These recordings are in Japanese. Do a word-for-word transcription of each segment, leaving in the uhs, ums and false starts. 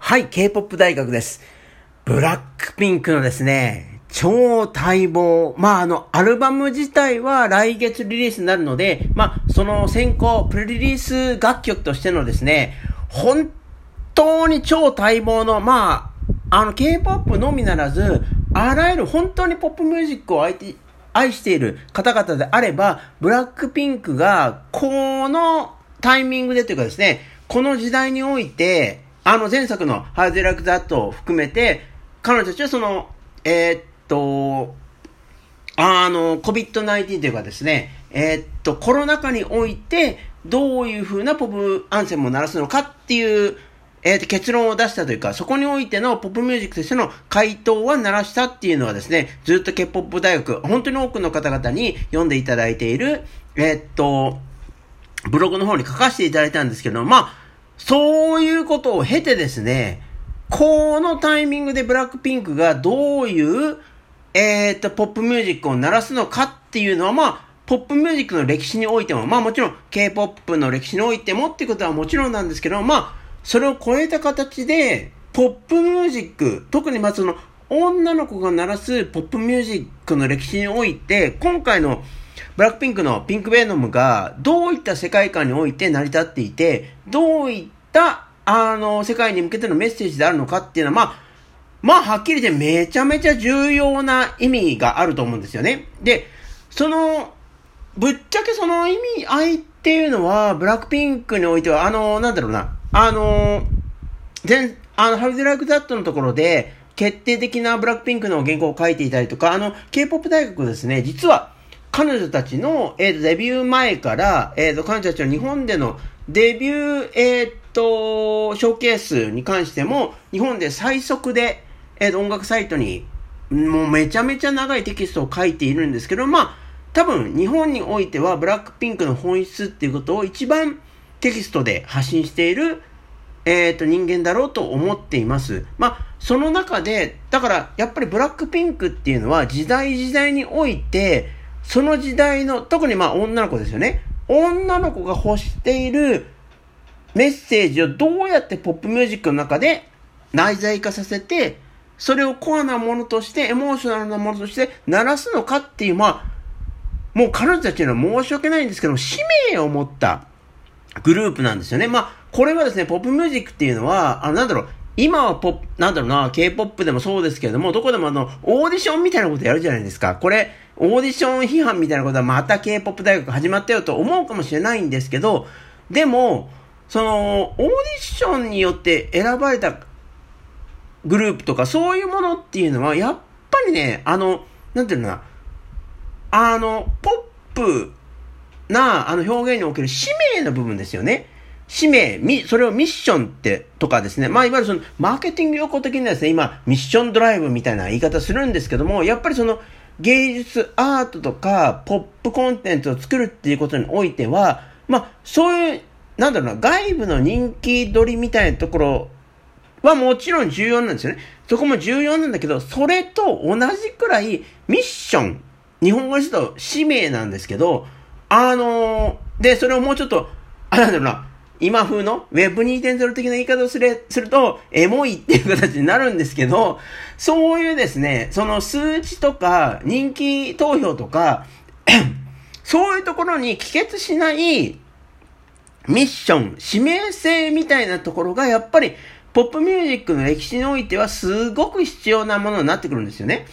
はい、K-ポップ 大学です。ブラックピンクのですね、超待望。まあ、あの、アルバム自体は来月リリースになるので、まあ、その先行、プレリリース楽曲としてのですね、本当に超待望の、まあ、あの、K-ポップ のみならず、あらゆる本当にポップミュージックを愛愛している方々であれば、ブラックピンクが、このタイミングでというかですね、この時代において、あの前作の How Do You Like That を含めて、彼女たちはその、えー、っと、あの、コビッドナインティーン というかですね、えー、っと、コロナ禍において、どういう風なポップアンセムを鳴らすのかっていう、えー、っと、結論を出したというか、そこにおいてのポップミュージックとしての回答は鳴らしたっていうのはですね、ずっと K-ポップ 大学、本当に多くの方々に読んでいただいている、えー、っと、ブログの方に書かせていただいたんですけど、まあ、そういうことを経てですね、このタイミングでブラックピンクがどういう、えーっと、ポップミュージックを鳴らすのかっていうのは、まあ、ポップミュージックの歴史においても、まあもちろん K-ポップ の歴史においてもっていうことはもちろんなんですけど、まあ、それを超えた形で、ポップミュージック、特にまあその、女の子が鳴らすポップミュージックの歴史において、今回のブラックピンクのピンクベノムがどういった世界観において成り立っていて、どういったあの世界に向けてのメッセージであるのかっていうのは、まあ、まあはっきり言ってめちゃめちゃ重要な意味があると思うんですよね。で、その、ぶっちゃけその意味合いっていうのは、ブラックピンクにおいては、あの、なんだろうな、あの、全、あの、How Do You Like That のところで、決定的なブラックピンクの原稿を書いていたりとか、あの、K-ポップ 大学ですね、実は、彼女たちの、えーと、デビュー前から、えーと、彼女たちの日本でのデビュー、えーと、ショーケースに関しても、日本で最速で、えーと、音楽サイトに、もうめちゃめちゃ長いテキストを書いているんですけど、まあ、多分、日本においては、ブラックピンクの本質っていうことを一番テキストで発信している、えーと、人間だろうと思っています。まあ、その中で、だから、やっぱりブラックピンクっていうのは、時代時代において、その時代の、特にまあ女の子ですよね。女の子が欲しているメッセージをどうやってポップミュージックの中で内在化させて、それをコアなものとして、エモーショナルなものとして鳴らすのかっていう、まあ、もう彼女たちには申し訳ないんですけども、使命を持ったグループなんですよね。まあ、これはですね、ポップミュージックっていうのは、あの、なんだろう、今はポップ、なんだろうな、K-ポップ でもそうですけれども、どこでもあの、オーディションみたいなことやるじゃないですか。これ、オーディション批判みたいなことはまた K-ポップ 大学始まったよと思うかもしれないんですけど、でも、その、オーディションによって選ばれたグループとか、そういうものっていうのは、やっぱりね、あの、なんていうのかな、あの、ポップな、あの表現における使命の部分ですよね。使命、それをミッションってとかですね。まあ、いわゆるその、マーケティング用語的にはですね、今、ミッションドライブみたいな言い方するんですけども、やっぱりその、芸術、アートとか、ポップコンテンツを作るっていうことにおいては、まあ、そういう、なんだろうな、外部の人気取りみたいなところはもちろん重要なんですよね。そこも重要なんだけど、それと同じくらい、ミッション、日本語にすると使命なんですけど、あのー、で、それをもうちょっと、あ、なんだろうな、今風の ウェブにてんゼロ 的な言い方をする、すると、エモいっていう形になるんですけど、そういうですね、その数値とか、人気投票とか、そういうところに帰結しない、ミッション、使命性みたいなところが、やっぱり、ポップミュージックの歴史においては、すごく必要なものになってくるんですよね。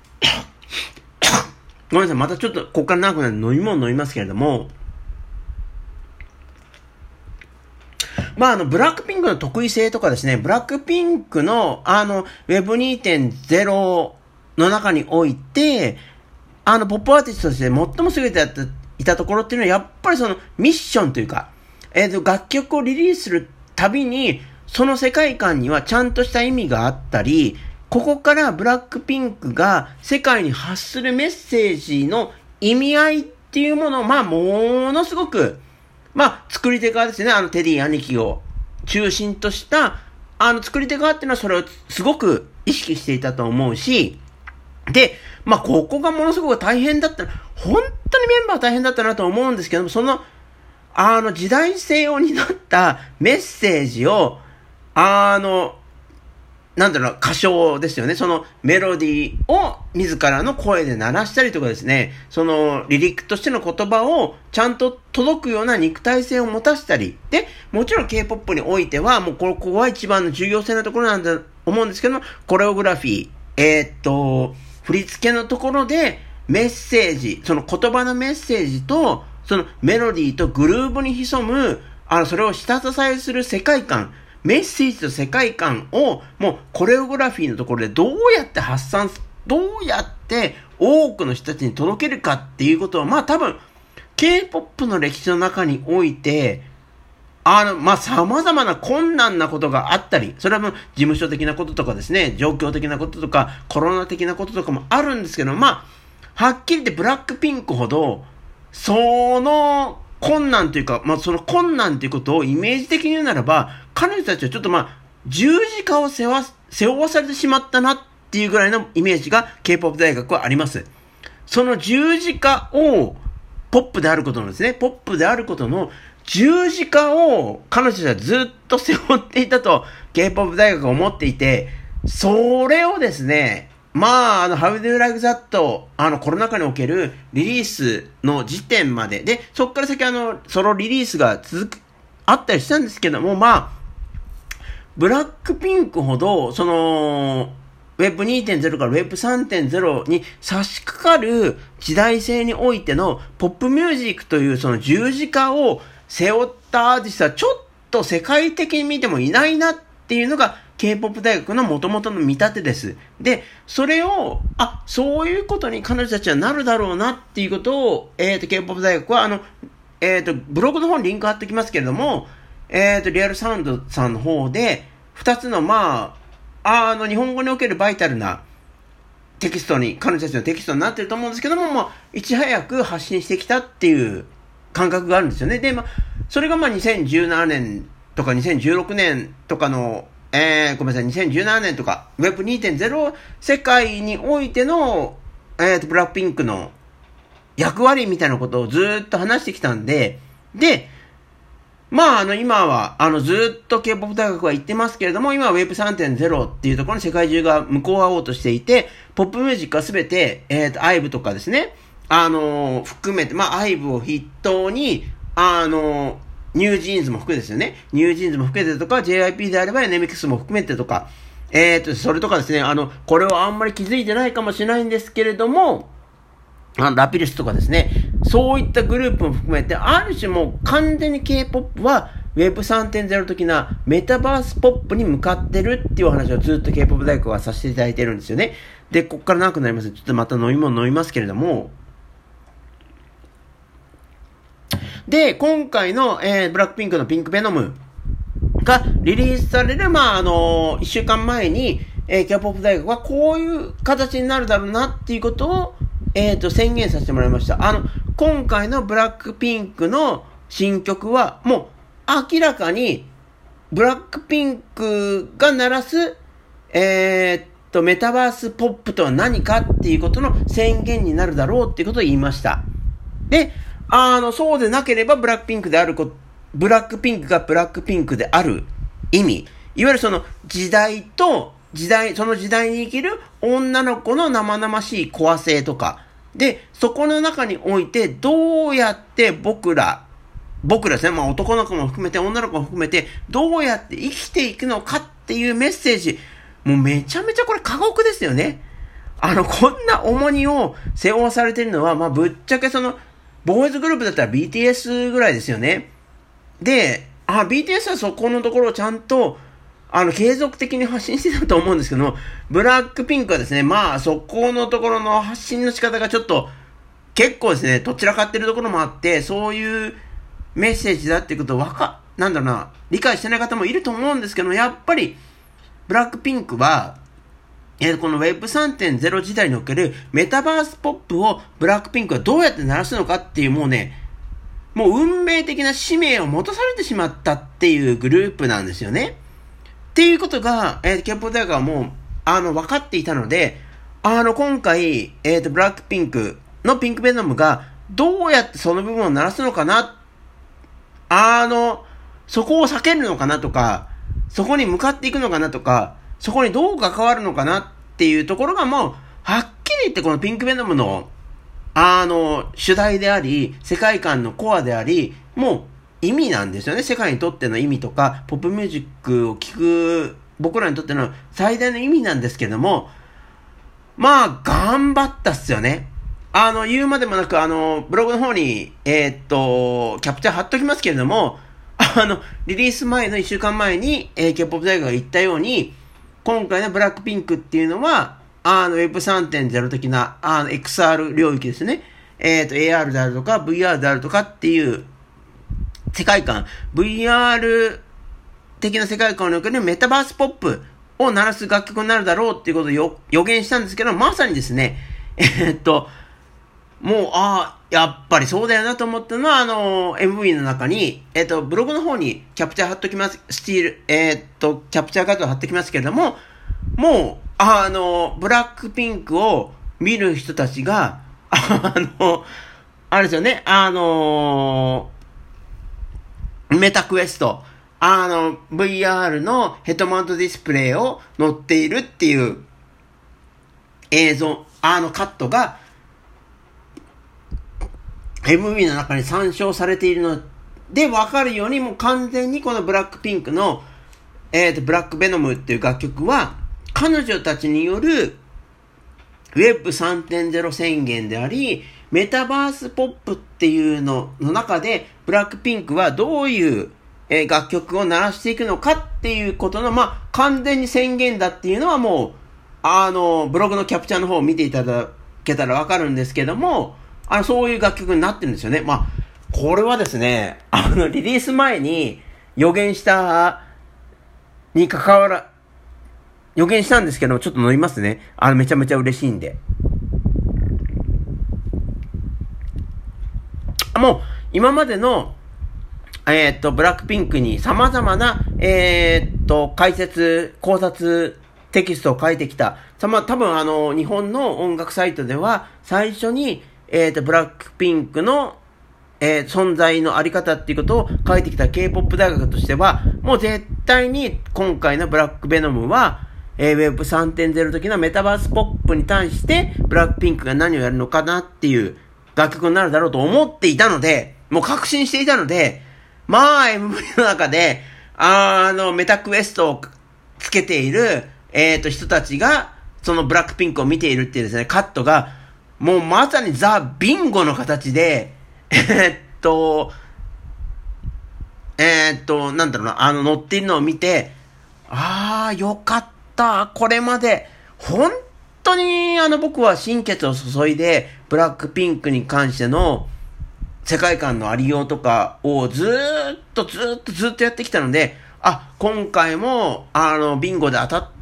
ごめんなさい、またちょっと、ここから長くなる飲み物飲みますけれども、まあ、あの、ブラックピンクの得意性とかですね、ブラックピンクの、あの、ウェブにてんゼロ の中において、あの、ポップアーティストとして最も優れていたところっていうのは、やっぱりその、ミッションというか、えっと、楽曲をリリースするたびに、その世界観にはちゃんとした意味があったり、ここからブラックピンクが世界に発するメッセージの意味合いっていうものを、まあ、ものすごく、まあ、作り手側ですね。あの、テディ兄貴を中心とした、あの、作り手側っていうのはそれをすごく意識していたと思うし、で、まあ、ここがものすごく大変だった。本当にメンバー大変だったなと思うんですけども、その、あの、時代性を担ったメッセージを、あの、 なんだろう、歌唱ですよね。そのメロディーを自らの声で鳴らしたりとかですね、そのリリックとしての言葉をちゃんと届くような肉体性を持たせたり、で、もちろん K-ポップ においては、もうここは一番の重要性のところなんだと思うんですけども、コレオグラフィー、えー、っと、振り付けのところでメッセージ、その言葉のメッセージと、そのメロディーとグルーヴに潜む、あの、それを下支えする世界観、メッセージと世界観をもうコレオグラフィーのところでどうやって発散、どうやって多くの人たちに届けるかっていうことは、まあ多分 K-ポップ の歴史の中において、あの、まあ様々な困難なことがあったり、それはもう事務所的なこととかですね、状況的なこととか、コロナ的なこととかもあるんですけど、まあ、はっきり言ってブラックピンクほど、その、困難というか、まあ、その困難ということをイメージ的に言うならば、彼女たちはちょっとまあ、十字架を背負わ、背負わされてしまったなっていうぐらいのイメージが K-ポップ 大学はあります。その十字架を、ポップであることのですね、ポップであることの十字架を彼女たちはずっと背負っていたと K-ポップ 大学が思っていて、それをですね、まあ、あの、How Do You Like That? あの、コロナ禍におけるリリースの時点まで。で、そっから先あの、ソロリリースが続く、あったりしたんですけども、まあ、ブラックピンクほど、その、ウェブにてんゼロ から ウェブさんてんゼロ に差し掛かる時代性においてのポップミュージックというその十字架を背負ったアーティストはちょっと世界的に見てもいないなっていうのが K-ポップ 大学の元々の見立てです。で、それを、あ、そういうことに彼女たちはなるだろうなっていうことを、えっと、K-ポップ 大学は、あの、えっと、ブログの方にリンク貼っておきますけれども、えっと、リアルサウンドさんの方で、二つの、まあ、あの、日本語におけるバイタルなテキストに、彼女たちのテキストになってると思うんですけども、まあ、いち早く発信してきたっていう感覚があるんですよね。で、まあ、それがまあにせんじゅうななねんとかにせんじゅうろくねんとかの、えー、ごめんなさい、にせんじゅうななねんとか、ウェブにてんゼロ 世界においての、えっと、ブラックピンクの役割みたいなことをずーっと話してきたんで、で、まあ、あの、今は、あの、ずーっと K-ポップ 大学は言ってますけれども、今は ウェブさんてんゼロ っていうところに世界中が向こう合おうとしていて、ポップミュージックはすべて、えっと、アイブとかですね、あのー、含めて、まあ、アイブを筆頭に、あのー、ニュージーンズも含めてですよね。ニュージーンズも含めてとか、ジェイアイピー であれば エヌエムエックス も含めてとか、えっと、それとかですね、あの、これはあんまり気づいてないかもしれないんですけれども、あのラピルスとかですね、そういったグループも含めて、ある種もう完全に K-ポップ は ウェブさんてんゼロ 的なメタバースポップに向かってるっていうお話をずっと K-ポップ 大学はさせていただいてるんですよね。で、こっから長くなります。ちょっとまた飲み物飲みますけれども、で、今回の、えー、ブラックピンクのピンクベノムがリリースされる、まあ、あのー、一週間前に、えー、K-ポップ 大学はこういう形になるだろうなっていうことを、えっと、宣言させてもらいました。あの、今回のブラックピンクの新曲は、もう明らかに、ブラックピンクが鳴らす、えー、っと、メタバースポップとは何かっていうことの宣言になるだろうっていうことを言いました。で、あの、そうでなければブラックピンクであること、ブラックピンクがブラックピンクである意味、いわゆるその時代と、時代、その時代に生きる女の子の生々しいコア性とか、で、そこの中においてどうやって僕ら、僕らですね、まあ男の子も含めて女の子も含めてどうやって生きていくのかっていうメッセージ、もうめちゃめちゃこれ過酷ですよね。あの、こんな重荷を背負わされているのは、まあぶっちゃけその、ボーイズグループだったら ビーティーエス ぐらいですよね。で、あ、ビーティーエス はそこのところをちゃんと、あの、継続的に発信してたと思うんですけど、ブラックピンクはですね、まあ、そこのところの発信の仕方がちょっと、結構ですね、どちらかってるところもあって、そういうメッセージだっていうことをわか、なんだろうな、理解してない方もいると思うんですけど、やっぱり、ブラックピンクは、えー、この ウェブさんてんゼロ 時代におけるメタバースポップをブラックピンクはどうやって鳴らすのかっていうもうね、もう運命的な使命を持たされてしまったっていうグループなんですよね。っていうことが、えー、K-ポップ 大学はもう、あの、分かっていたので、あの、今回、えっと、ブラックピンクのピンクベノムが、どうやってその部分を鳴らすのかな、あの、そこを避けるのかなとか、そこに向かっていくのかなとか、 そこにどう関わるのかなっていうところがもう、はっきり言ってこのピンクベノムの、あの、主題であり、世界観のコアであり、もう意味なんですよね。世界にとっての意味とか、ポップミュージックを聴く僕らにとっての最大の意味なんですけども、まあ、頑張ったっすよね。あの、言うまでもなく、あの、ブログの方に、えー、っと、キャプチャー貼っときますけれども、あの、リリース前のいっしゅうかんまえに、えー、K-ポップ 大学が言ったように、今回のブラックピンクっていうのは、あの、ウェブスリーてんゼロ 的な、あの、エックスアール 領域ですね。えー、っと、エーアール であるとか、ブイアール であるとかっていう、世界観、ブイアール 的な世界観におけるメタバースポップを鳴らす楽曲になるだろうっていうことを予言したんですけど、まさにですね、えー、っと、もう、ああ、やっぱりそうだよなと思ったのは、あの、エムブイ の中に、えー、っと、ブログの方にキャプチャー貼っときます、スティール、えー、っと、キャプチャー画像貼っときますけれども、もう、あの、ブラックピンクを見る人たちが、あの、あれですよね、あの、メタクエスト、あの、ブイアール のヘッドマウントディスプレイを乗っているっていう映像、あのカットが エムブイ の中に参照されているので分かるように、もう完全にこのブラックピンクの、えーと、ブラックベノムっていう楽曲は彼女たちによる ウェブスリーてんゼロ 宣言であり、メタバースポップっていうのの中でブラックピンクはどういうえー、楽曲を鳴らしていくのかっていうことの、まあ、完全に宣言だっていうのはもう、あの、ブログのキャプチャーの方を見ていただけたらわかるんですけども、あの、そういう楽曲になってるんですよね。まあ、これはですね、あの、リリース前に予言したに関わら、予言したんですけど、ちょっと飲みますね。あの、めちゃめちゃ嬉しいんで。もう、今までの、えー、っと、ブラックピンクに様々な、えー、っと、解説、考察、テキストを書いてきた。さま、多分あの、日本の音楽サイトでは、最初に、えー、っと、ブラックピンクの、えー、存在のあり方っていうことを書いてきた K-ポップ 大学としては、もう絶対に今回のブラックベノムは、えー、ウェブスリーてんゼロ 的なメタバースポップに対して、ブラックピンクが何をやるのかなっていう楽曲になるだろうと思っていたので、もう確信していたので、まあ、エムブイ の中で、あの、メタクエストをつけている、えっと、人たちが、そのブラックピンクを見ているっていうですね、カットが、もうまさにザ・ビンゴの形で、えー、っと、えー、っと、なんだろうな、あの、乗っているのを見て、あー、よかった。これまで、本当に、あの、僕は心血を注いで、ブラックピンクに関しての、世界観のありようとかをずーっとずーっとずーっとやってきたので、あ、今回も、あの、ビンゴで当たって、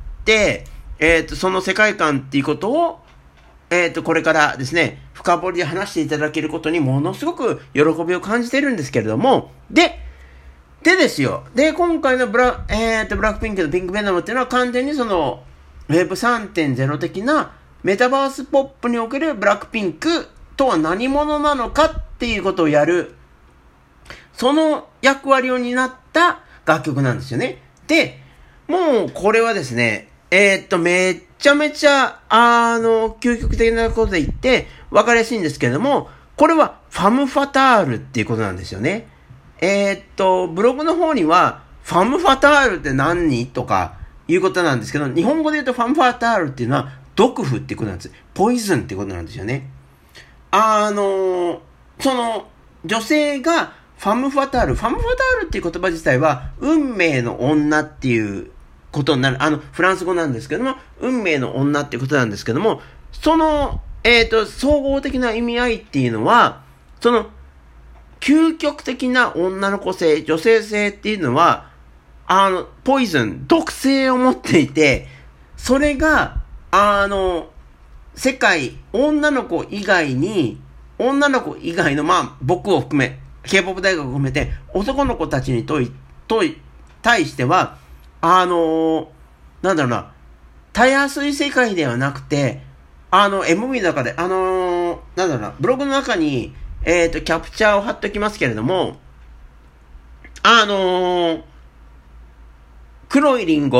えっと、その世界観っていうことを、えっと、これからですね、深掘りで話していただけることにものすごく喜びを感じているんですけれども、で、でですよ、で、今回のブラ、えっと、ブラックピンクのピンクベノムっていうのは完全にその、ウェブスリーてんゼロ 的なメタバースポップにおけるブラックピンクとは何者なのかっていうことをやる、その役割を担った楽曲なんですよね。で、もうこれはですね、えー、っと、めちゃめちゃ、あの、究極的なことで言って、わかりやすいんですけれども、これはファムファタールっていうことなんですよね。えー、っと、ブログの方には、ファムファタールって何とかいうことなんですけど、日本語で言うとファムファタールっていうのは、毒婦っていうことなんです。ポイズンっていうことなんですよね。あの、その、女性がファムファタール、ファムファタールっていう言葉自体は、運命の女っていうことになる、あの、フランス語なんですけども、運命の女っていうことなんですけども、その、えっと、総合的な意味合いっていうのは、その、究極的な女の子性、女性性っていうのは、あの、ポイズン、毒性を持っていて、それが、あの、世界、女の子以外に、女の子以外の、まあ、僕を含め、K-ポップ 大学を含めて、男の子たちにとい、とい、対しては、あのー、なんだろうな、たやすい世界ではなくて、あの、エムブイ の中で、あのー、なんだろうな、ブログの中に、えっと、キャプチャーを貼っておきますけれども、あのー、黒いリンゴ、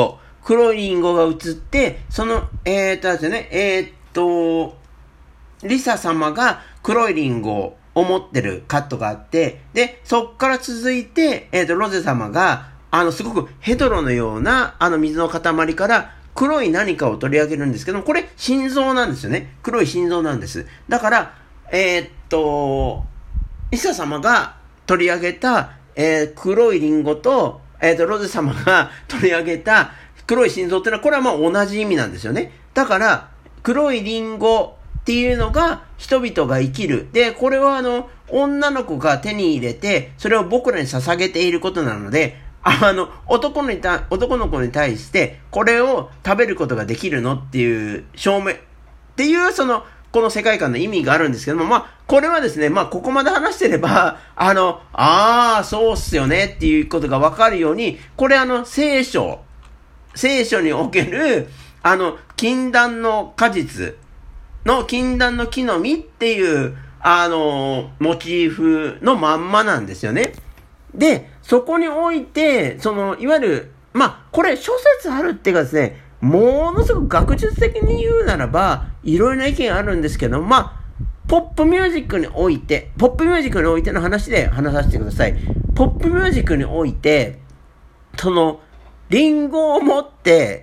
黒いリンゴが映って、その、えーっとですね、えーっと、リサ様が黒いリンゴを持ってるカットがあって、で、そっから続いて、えーっと、ロゼ様が、あの、すごくヘドロのような、あの、水の塊から、黒い何かを取り上げるんですけども、これ、心臓なんですよね。黒い心臓なんです。だから、えーっと、リサ様が取り上げた、えー、黒いリンゴと、えーっと、ロゼ様が取り上げた黒い心臓っていうのは、これはまあ同じ意味なんですよね。だから、黒いリンゴっていうのが人々が生きる。で、これはあの、女の子が手に入れて、それを僕らに捧げていることなので、あの、男のにた、男の子に対して、これを食べることができるのっていう証明、っていう、その、この世界観の意味があるんですけども、まあ、これはですね、まあ、ここまで話してれば、あの、ああ、そうっすよねっていうことがわかるように、これあの、聖書、聖書における、あの、禁断の果実の、禁断の木の実っていう、あの、モチーフのまんまなんですよね。で、そこにおいて、その、いわゆる、まあ、これ諸説あるっていうかですね、ものすごく学術的に言うならば、いろいろな意見あるんですけど、まあ、ポップミュージックにおいて、ポップミュージックにおいての話で話させてください。ポップミュージックにおいて、その、リンゴを持って、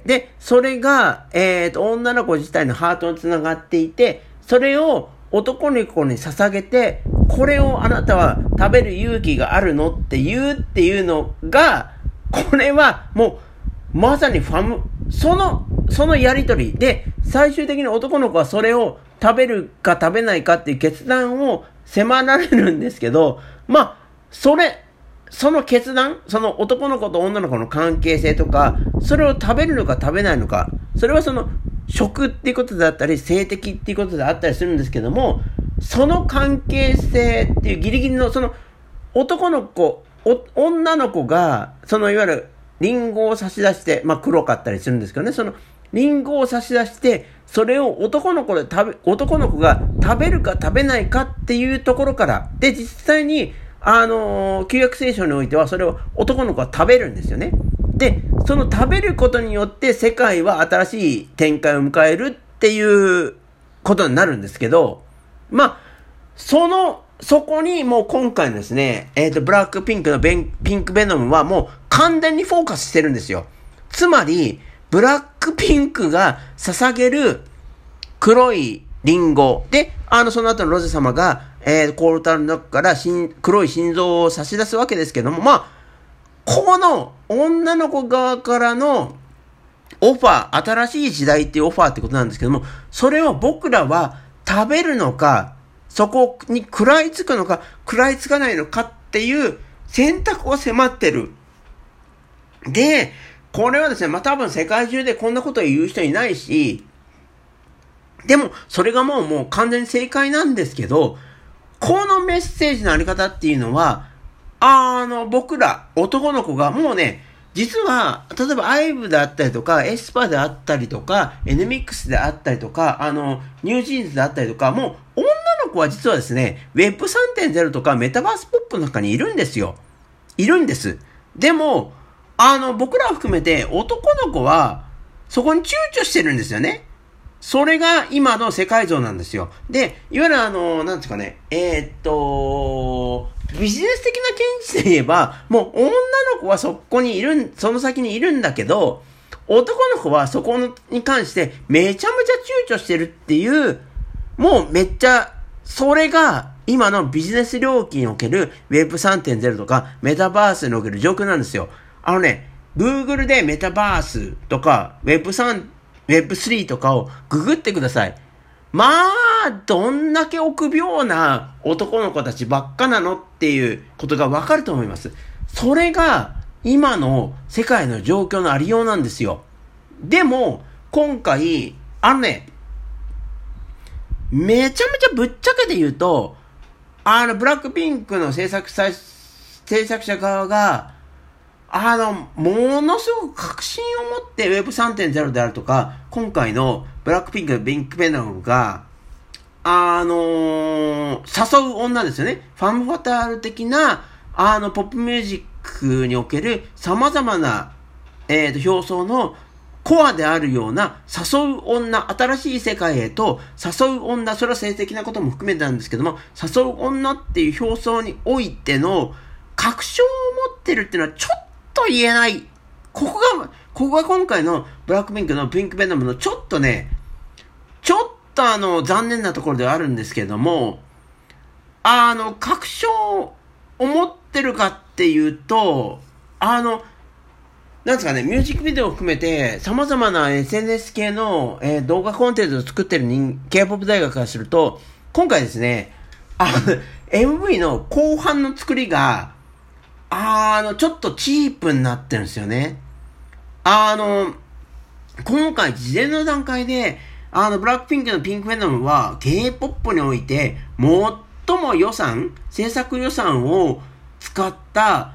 で、それが、えっと、女の子自体のハートにつながっていて、それを男の子に捧げて、これをあなたは食べる勇気があるのって言うっていうのが、これはもう、まさにファム、その、そのやりとりで、最終的に男の子はそれを食べるか食べないかっていう決断を迫られるんですけど、まあ、それ、その決断、その男の子と女の子の関係性とか、それを食べるのか食べないのか、それはその、食っていうことであったり、性的っていうことであったりするんですけども、その関係性っていうギリギリの、その、男の子、女の子が、そのいわゆる、リンゴを差し出して、まあ黒かったりするんですけどね、その、リンゴを差し出して、それを男の子で食べ、男の子が食べるか食べないかっていうところから、で、実際に、あのー、旧約聖書においては、それを男の子は食べるんですよね。で、その食べることによって世界は新しい展開を迎えるっていうことになるんですけど、まあ、その、そこにもう今回のですね、えっと、ブラックピンクのベン、ピンクベノムはもう完全にフォーカスしてるんですよ。つまり、ブラックピンクが捧げる黒いリンゴで、あの、その後のロゼ様が、えー、コールタルの中から黒い心臓を差し出すわけですけども、まあ、この女の子側からのオファー、新しい時代っていうオファーってことなんですけども、それを僕らは食べるのか、そこに食らいつくのか、食らいつかないのかっていう選択を迫ってる。で、これはですね、まあ、多分世界中でこんなことを言う人いないし、でも、それがもうもう完全に正解なんですけど、このメッセージのあり方っていうのは、あの、僕ら、男の子がもうね、実は、例えばアイブであったりとか、エスパであったりとか、エヌミックスであったりとか、あの、ニュージーンズであったりとか、もう女の子は実はですね、ウェブ さんてんゼロ とかメタバースポップの中にいるんですよ。いるんです。でも、あの、僕らを含めて男の子は、そこに躊躇してるんですよね。それが今の世界像なんですよ。で、いわゆるあの、なんですかね、えー、っと、ビジネス的な見地で言えば、もう女の子はそこにいる、その先にいるんだけど、男の子はそこに関してめちゃめちゃ躊躇してるっていう、もうめっちゃ、それが今のビジネス領域における ウェブ さんてんゼロ とかメタバースにおける状況なんですよ。あのね、Google でメタバースとか ウェブ さん、ウェブスリー とかをググってください。まあ、どんだけ臆病な男の子たちばっかなのっていうことがわかると思います。それが今の世界の状況のありようなんですよ。でも、今回、あのね、めちゃめちゃぶっちゃけて言うと、あの、ブラックピンクの制作者、制作者側が、あの、ものすごく確信を持って ウェブ さんてんゼロ であるとか、今回のブラックピンクのピンクベノムが、あのー、誘う女ですよね。ファムファタール的な、あの、ポップミュージックにおける様々な、えっと、表層のコアであるような誘う女、新しい世界へと誘う女、それは性的なことも含めてなんですけども、誘う女っていう表層においての確証を持ってるっていうのはちょっと言えない。ここが、ここが今回のブラックピンクのピンクベノムのちょっとね、ちょっとあの残念なところではあるんですけれども、あの、確証を持ってるかっていうと、あの、なんですかね、ミュージックビデオを含めて、様々な エスエヌエス 系の、えー、動画コンテンツを作ってる人、K-ポップ 大学からすると、今回ですね、あの、エムブイ の後半の作りが、あの、ちょっとチープになってるんですよね。あの、今回事前の段階で、あの、ブラックピンクのピンクベノムは、K-ポップ において、最も予算、制作予算を使った、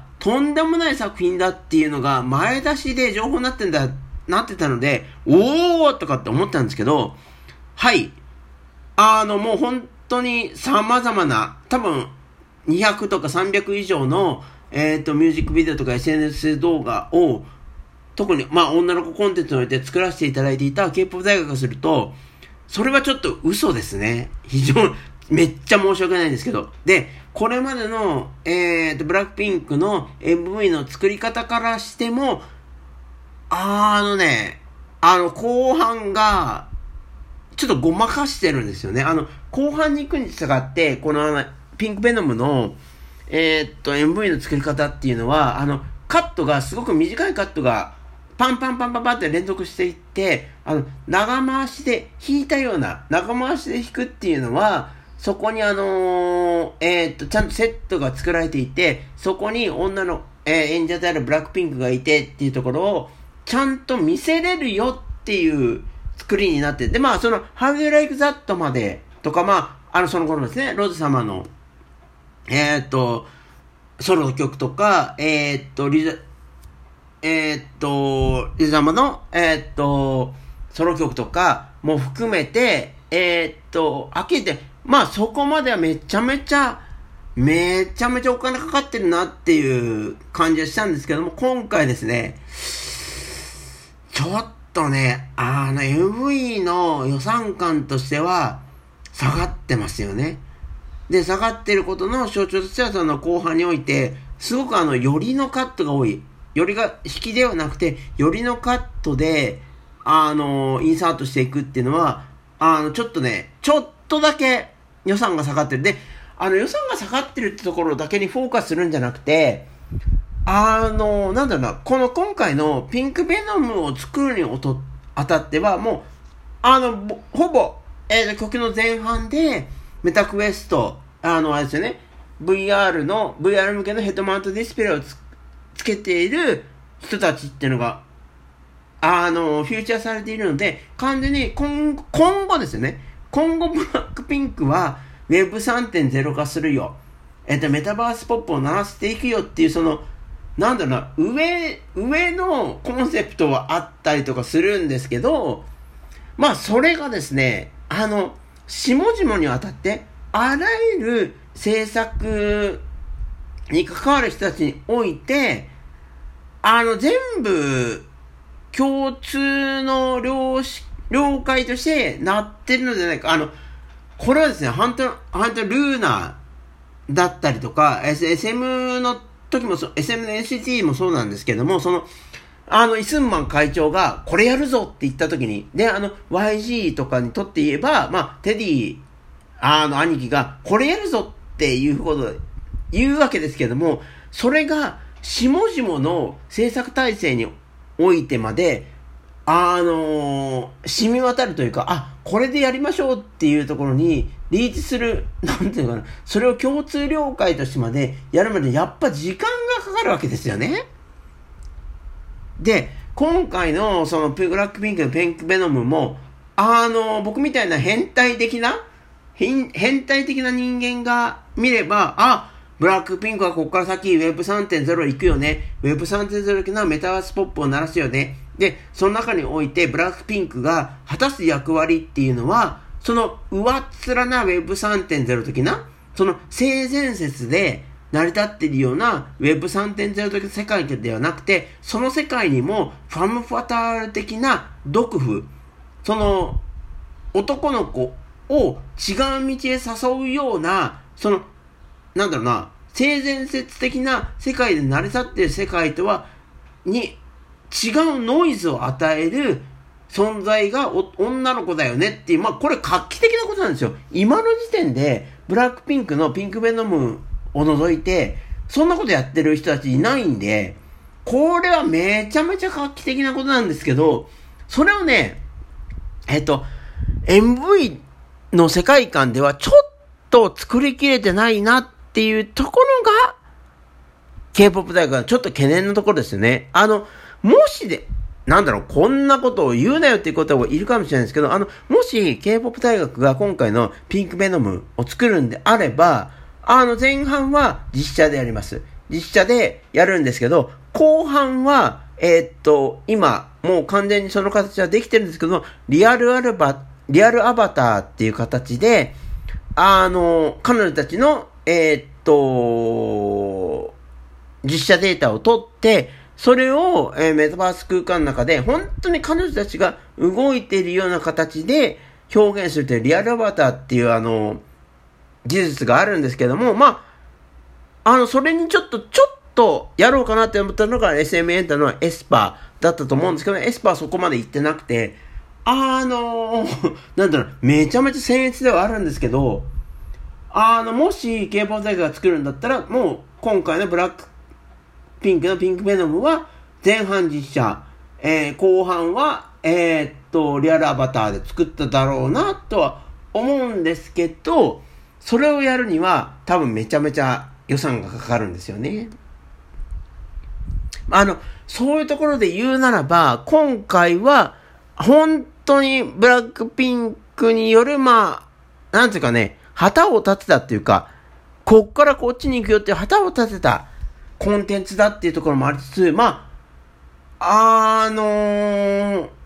とんでもない作品だっていうのが前出しで情報になってんだ、なってたので、おーとかって思ったんですけど、はい。あの、もう本当に様々な、多分にひゃくとかさんびゃく以上の、えっと、ミュージックビデオとか エスエヌエス 動画を、特に、まあ、女の子コンテンツにおいて作らせていただいていた K-ポップ 大学からすると、それはちょっと嘘ですね。非常に、めっちゃ申し訳ないんですけど。で、これまでの、えーと、ブラックピンクの エムブイ の作り方からしても、あのね、あの、後半が、ちょっとごまかしてるんですよね。あの、後半に行くに従って、この、あのピンクベノムの、えーと、エムブイ の作り方っていうのは、あの、カットが、すごく短いカットが、パンパンパンパンパンって連続していって、あの、長回しで弾いたような、長回しで弾くっていうのは、そこにあのー、えー、っと、ちゃんとセットが作られていて、そこに女の、えー、演者であるブラックピンクがいてっていうところを、ちゃんと見せれるよっていう作りになって、で、まあ、その、How Do You Like That まで、とか、まあ、あの、その頃ですね、ローズ様の、えー、っと、ソロ曲とか、えー、っと、リザ、えー、っと、リザ様の、えー、っと、ソロ曲とかも含めて、えー、っと、開けて、まあそこまではめちゃめちゃ、めちゃめちゃお金かかってるなっていう感じはしたんですけども、今回ですね、ちょっとね、あの エムブイ の予算感としては下がってますよね。で、下がってることの象徴としてはその後半において、すごくあの、寄りのカットが多い。寄りが、引きではなくて、寄りのカットで、あの、インサートしていくっていうのは、あの、ちょっとね、ちょっとだけ予算が下がってる。で、あの予算が下がってるってところだけにフォーカスするんじゃなくて、あの、なんだろうな、この今回のピンクベノムを作るにおとあたっては、もう、あの、ほぼ、えー、曲の前半で、メタクエスト、あの、あれですよね、ブイアール の、ブイアール 向けのヘッドマウントディスプレイを つ, つけている人たちっていうのが、あの、フューチャーされているので、完全に今、今後ですよね、今後ブラックピンクは ウェブさんてんゼロ 化するよ。えっと、メタバースポップを鳴らしていくよっていう、その、なんだろうな、上、上のコンセプトはあったりとかするんですけど、まあ、それがですね、あの、下々にわたって、あらゆる制作に関わる人たちにおいて、あの、全部、共通の了識了解としてなってるのではないか。あの、これはですね、ハント、ハントルーナーだったりとか、エスエム の時もそう、エスエム の エヌシーティー もそうなんですけども、その、あの、イスンマン会長が、これやるぞって言った時に、で、あの、ワイジー とかにとって言えば、まあ、テディ、あの、兄貴が、これやるぞっていうこと、言うわけですけども、それが、下々の制作体制においてまで、あのー、染み渡るというか、あ、これでやりましょうっていうところにリーチする、なんていうのかな、それを共通了解としてまでやるまでやっぱ時間がかかるわけですよね。で、今回のそのブラックピンクのピンクベノムも、あのー、僕みたいな変態的な、変態的な人間が見れば、あ、ブラックピンクはここから先 ウェブさんてんゼロ 行くよね。ウェブさんてんゼロ 行くのはメタバースポップを鳴らすよね。で、その中においてブラックピンクが果たす役割っていうのは、その上っ面な ウェブさんてんゼロ 的な、その性善説で、 成り立っているような ウェブさんてんゼロ 的な世界ではなくて、その世界にもファムファタール的な毒婦、その男の子を違う道へ誘うような、その、なんだろうな、性善説的な世界で成り立っている世界とは、に違うノイズを与える存在が女の子だよねっていう、まあこれ画期的なことなんですよ。今の時点でブラックピンクのピンクベノムを除いて、そんなことやってる人たちいないんで、これはめちゃめちゃ画期的なことなんですけど、それをね、えっと、エムブイ の世界観ではちょっと作りきれてないなっていうところが、K-ポップ 大学のちょっと懸念のところですよね。あの、もしで、なんだろう、こんなことを言うなよっていうことはいるかもしれないですけど、あの、もし K-ポップ 大学が今回のピンクベノムを作るんであれば、あの、前半は実写でやります。実写でやるんですけど、後半は、えー、っと、今、もう完全にその形はできてるんですけど、リアルアルバ、リアルアバターっていう形で、あの、彼女たちの、えー、っと、実写データを取って、それを、えー、メタバース空間の中で、本当に彼女たちが動いているような形で表現するというリアルアバターっていうあの、技術があるんですけども、まあ、あの、それにちょっと、ちょっとやろうかなって思ったのが エスエム エンタのエスパーだったと思うんですけど、エスパーはそこまで行ってなくて、あのー、なんだろう、めちゃめちゃ僭越ではあるんですけど、あの、もし K-ポップ 大学が作るんだったら、もう今回のブラックピンクのピンクベノムは前半実写、えー、後半は、えー、っと、リアルアバターで作っただろうなとは思うんですけど、それをやるには多分めちゃめちゃ予算がかかるんですよね。あの、そういうところで言うならば、今回は本当にブラックピンクによる、まあ、なんていうかね、旗を立てたっていうか、こっからこっちに行くよっていう旗を立てたコンテンツだっていうところもありつつ、まあ、あのー、う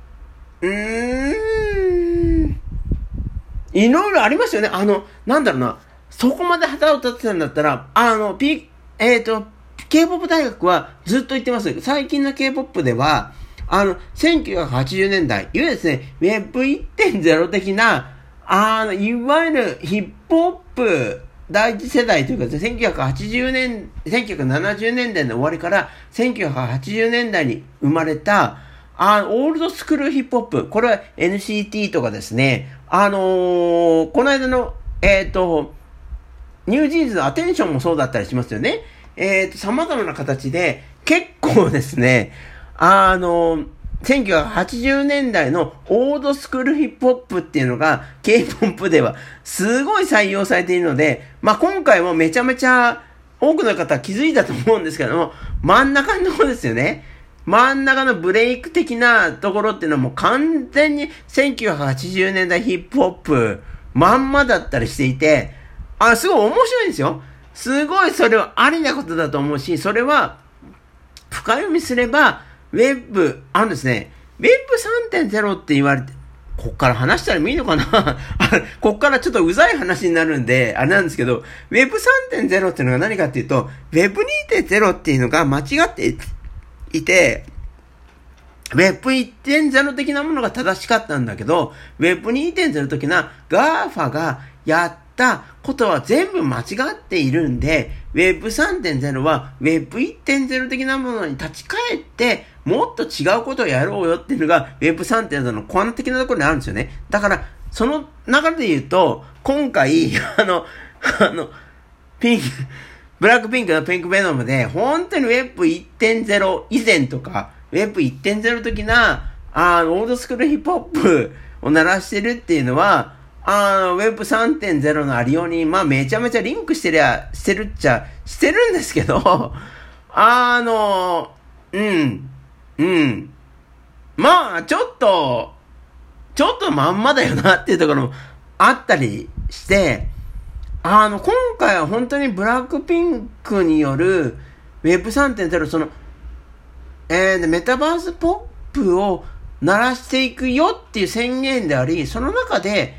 ーん、いろいろありますよね。あの、なんだろうな、そこまで旗を立てたんだったら、あの、P、えっと、K-ポップ 大学はずっと言ってます。最近の K-ポップ では、あの、せんきゅうひゃくはちじゅうねんだい、いわゆるですね、ウェブ いってんゼロ 的な、あの、いわゆるヒップホップ第一世代というか、せんきゅうひゃくはちじゅうねん、せんきゅうひゃくななじゅうねんだいの終わりからせんきゅうひゃくはちじゅうねんだいに生まれた、あの、オールドスクールヒップホップ。これは エヌシーティー とかですね、あのー、この間の、えっと、ニュージーンズのアテンションもそうだったりしますよね。えっと、様々な形で、結構ですね、あのー、せんきゅうひゃくはちじゅうねんだいのオールドスクールヒップホップっていうのが K-ポップ ではすごい採用されているので、まあ、今回もめちゃめちゃ多くの方は気づいたと思うんですけども、真ん中のところですよね。真ん中のブレイク的なところっていうのはもう完全にせんきゅうひゃくはちじゅうねんだいヒップホップまんまだったりしていて、あ、すごい面白いんですよ。すごいそれはありなことだと思うし、それは深読みすれば、ウェブ、あのですね、ウェブ さんてんゼロ って言われて、こっから話したらもいいのかなこっからちょっとうざい話になるんで、あれなんですけど、ウェブ さんてんゼロ っていうのが何かっていうと、ウェブ にてんゼロ っていうのが間違っていて、ウェブ いってんゼロ 的なものが正しかったんだけど、ウェブ にてんゼロ 的な ガーファ がやったことは全部間違っているんで、ウェブ さんてんゼロ は ウェブ いってんゼロ 的なものに立ち返って、もっと違うことをやろうよっていうのが ウェブ さんてんゼロ のコア的なところにあるんですよね。だから、その流れで言うと、今回、あの、あの、ピンク、ブラックピンクのピンクベノムで、本当に ウェブ いってんゼロ 以前とか、ウェブ いってんゼロ 的な、あの、オールドスクールヒップホップを鳴らしてるっていうのは、あの、ウェブ さんてんゼロ のありように、まあ、めちゃめちゃリンクしてりゃ、してるっちゃ、してるんですけど、あの、うん、うん。まあ、ちょっと、ちょっとまんまだよなっていうところもあったりして、あの、今回は本当にブラックピンクによる ウェブ さんてんゼロ、その、えー、メタバースポップを鳴らしていくよっていう宣言であり、その中で、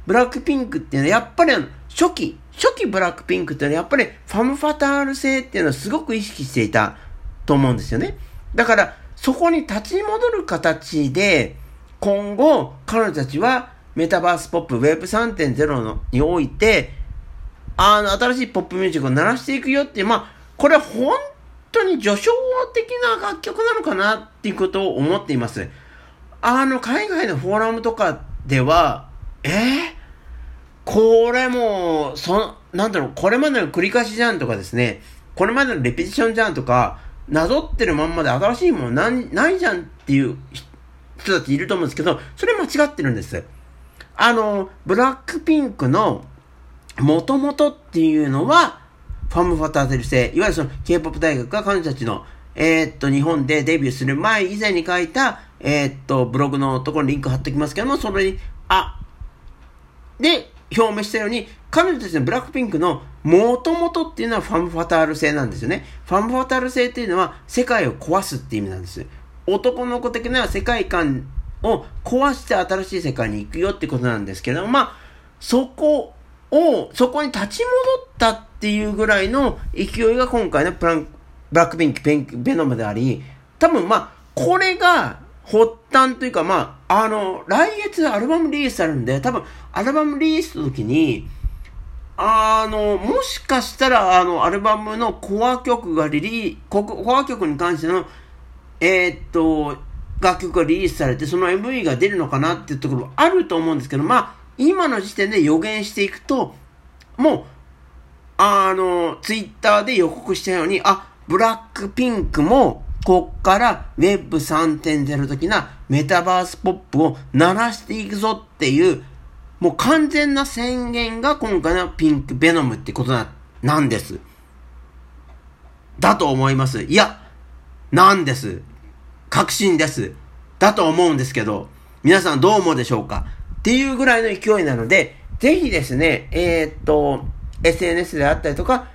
ブラックピンクっていうのはやっぱりあの初期、初期ブラックピンクっていうのはやっぱりファムファタール性っていうのをすごく意識していたと思うんですよね。だからそこに立ち戻る形で今後彼女たちはメタバースポップ ウェブさんてんゼロ のにおいてあの新しいポップミュージックを鳴らしていくよっていう、まあこれは本当に序章的な楽曲なのかなっていうことを思っています。あの海外のフォーラムとかではえー、これもうそなんだろうこれまでの繰り返しじゃんとかですね、これまでのレペティションじゃんとかなぞってるまんまで新しいものないないじゃんっていう人たちいると思うんですけど、それ間違ってるんです。あのブラックピンクの元々っていうのはファム・ファターテル性、いわゆるその K-ポップ 大学が彼女たちのえー、っと日本でデビューする前以前に書いたえー、っとブログのところにリンク貼っておきますけども、それにあで表明したように彼女たちのブラックピンクの元々っていうのはファム・ファタール性なんですよね。ファム・ファタール性っていうのは世界を壊すっていう意味なんです。男の子的な世界観を壊して新しい世界に行くよってことなんですけど、まあそこをそこに立ち戻ったっていうぐらいの勢いが今回のプランブラックピンク、ペンベノムであり、多分まあこれが発端というか、まああの来月アルバムリリースされるんで、多分アルバムリリースの時にあのもしかしたらあのアルバムのコア曲がリリーココア曲に関してのえー、っと楽曲がリリースされてその エムブイ が出るのかなっていうところあると思うんですけど、まあ今の時点で予言していくともうあのツイッターで予告したように、あブラックピンクもこっから ウェブさんてんゼロ 的なメタバースポップを鳴らしていくぞっていうもう完全な宣言が今回のピンクベノムってことな、なんです。だと思います。いや、なんです。確信です。だと思うんですけど、皆さんどう思うでしょうかっていうぐらいの勢いなので、ぜひですね、えー、っと、エスエヌエス であったりとか、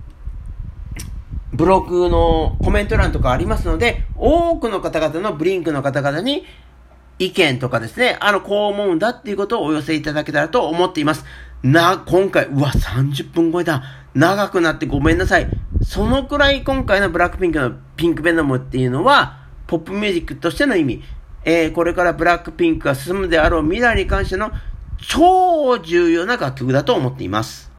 ブログのコメント欄とかありますので、多くの方々のブリンクの方々に意見とかですね、あの、こう思うんだっていうことをお寄せいただけたらと思っています。な、今回、うわ、さんじゅっぷん超えだ。長くなってごめんなさい。そのくらい今回のブラックピンクのピンクベノムっていうのは、ポップミュージックとしての意味、えー、これからブラックピンクが進むであろう未来に関しての超重要な楽曲だと思っています。